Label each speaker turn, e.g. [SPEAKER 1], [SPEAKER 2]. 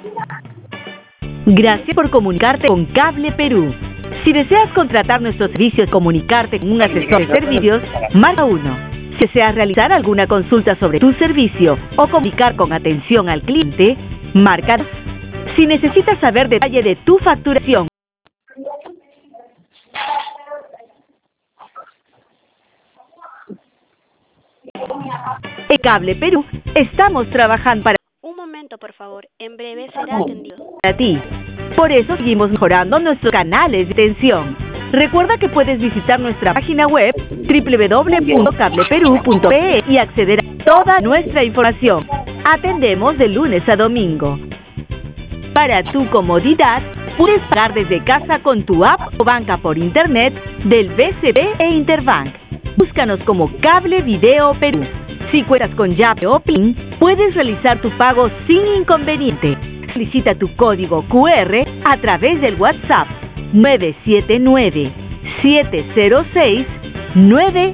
[SPEAKER 1] Gracias por comunicarte con Cable Perú. Si deseas contratar nuestros servicios, comunicarte con un asesor de servicios, marca 1. Si deseas realizar alguna consulta sobre tu servicio o comunicar con atención al cliente, marca 2. Si necesitas saber detalle de tu facturación, en Cable Perú estamos trabajando para
[SPEAKER 2] Un momento, por favor. En breve será atendido.
[SPEAKER 1] ti. Por eso seguimos mejorando nuestros canales de atención. Recuerda que puedes visitar nuestra página web www.cableperu.pe y acceder a toda nuestra información. Atendemos de lunes a domingo. Para tu comodidad, puedes pagar desde casa con tu app o banca por internet del BCP e Interbank. Búscanos como Cable Video Perú. Si cuentas con llave o PIN, puedes realizar tu pago sin inconveniente. Solicita tu código QR a través del WhatsApp 979-706-9